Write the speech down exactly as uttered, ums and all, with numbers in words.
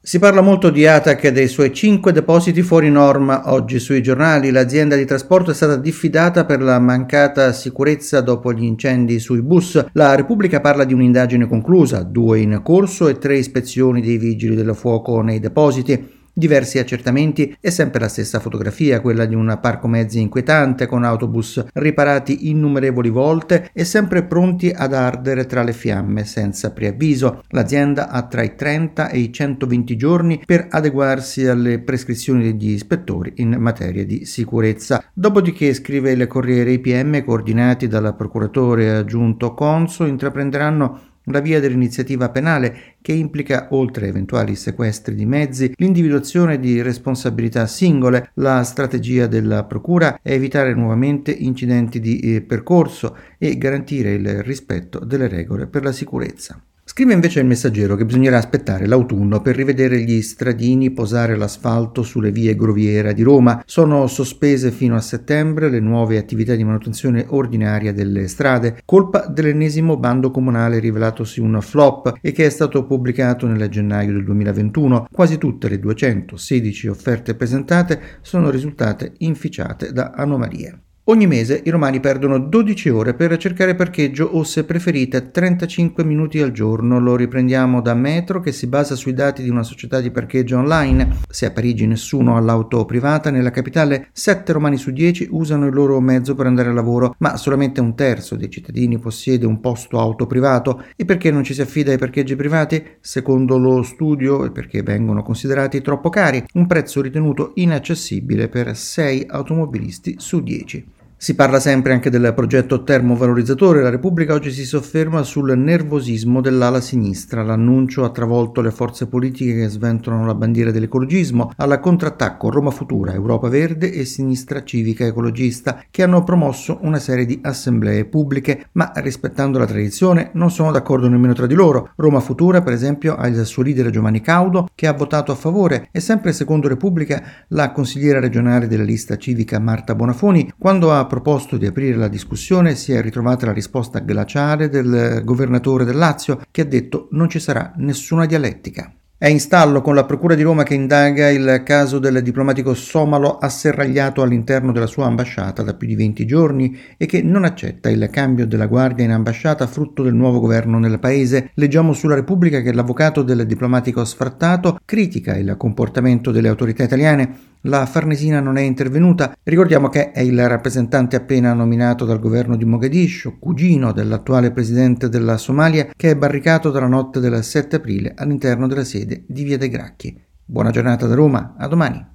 Si parla molto di Atac e dei suoi cinque depositi fuori norma. Oggi sui giornali l'azienda di trasporto è stata diffidata per la mancata sicurezza dopo gli incendi sui bus. La Repubblica parla di un'indagine conclusa, due in corso e tre ispezioni dei vigili del fuoco nei depositi. Diversi accertamenti e sempre la stessa fotografia, quella di un parco mezzi inquietante con autobus riparati innumerevoli volte e sempre pronti ad ardere tra le fiamme senza preavviso. L'azienda ha tra i trenta e i centoventi giorni per adeguarsi alle prescrizioni degli ispettori in materia di sicurezza. Dopodiché, scrive il Corriere, i P M coordinati dal procuratore aggiunto Conso intraprenderanno la via dell'iniziativa penale che implica, oltre a eventuali sequestri di mezzi, l'individuazione di responsabilità singole. La strategia della Procura è evitare nuovamente incidenti di eh, percorso e garantire il rispetto delle regole per la sicurezza. Scrive invece il Messaggero che bisognerà aspettare l'autunno per rivedere gli stradini posare l'asfalto sulle vie Groviera di Roma. Sono sospese fino a settembre le nuove attività di manutenzione ordinaria delle strade, colpa dell'ennesimo bando comunale rivelatosi un flop e che è stato pubblicato nel gennaio del duemilaventuno. Quasi tutte le duecentosedici offerte presentate sono risultate inficiate da anomalie. Ogni mese i romani perdono dodici ore per cercare parcheggio o, se preferite, trentacinque minuti al giorno. Lo riprendiamo da Metro, che si basa sui dati di una società di parcheggio online. Se a Parigi nessuno ha l'auto privata, nella capitale sette romani su dieci usano il loro mezzo per andare a lavoro, ma solamente un terzo dei cittadini possiede un posto auto privato. E perché non ci si affida ai parcheggi privati? Secondo lo studio, è perché vengono considerati troppo cari, un prezzo ritenuto inaccessibile per sei automobilisti su dieci. Si parla sempre anche del progetto termovalorizzatore. La Repubblica oggi si sofferma sul nervosismo dell'ala sinistra. L'annuncio ha travolto le forze politiche che sventolano la bandiera dell'ecologismo. Al contrattacco Roma Futura, Europa Verde e Sinistra Civica Ecologista, che hanno promosso una serie di assemblee pubbliche, ma rispettando la tradizione non sono d'accordo nemmeno tra di loro. Roma Futura, per esempio, ha il suo leader Giovanni Caudo, che ha votato a favore, e sempre secondo Repubblica la consigliera regionale della lista civica Marta Bonafoni, quando ha proposto di aprire la discussione, si è ritrovata la risposta glaciale del governatore del Lazio, che ha detto non ci sarà nessuna dialettica. È in stallo con la Procura di Roma che indaga il caso del diplomatico somalo asserragliato all'interno della sua ambasciata da più di venti giorni e che non accetta il cambio della guardia in ambasciata frutto del nuovo governo nel paese. Leggiamo sulla Repubblica che l'avvocato del diplomatico sfrattato critica il comportamento delle autorità italiane. La Farnesina non è intervenuta. Ricordiamo che è il rappresentante appena nominato dal governo di Mogadiscio, cugino dell'attuale presidente della Somalia, che è barricato dalla notte del sette aprile all'interno della sede di Via dei Gracchi. Buona giornata da Roma, a domani.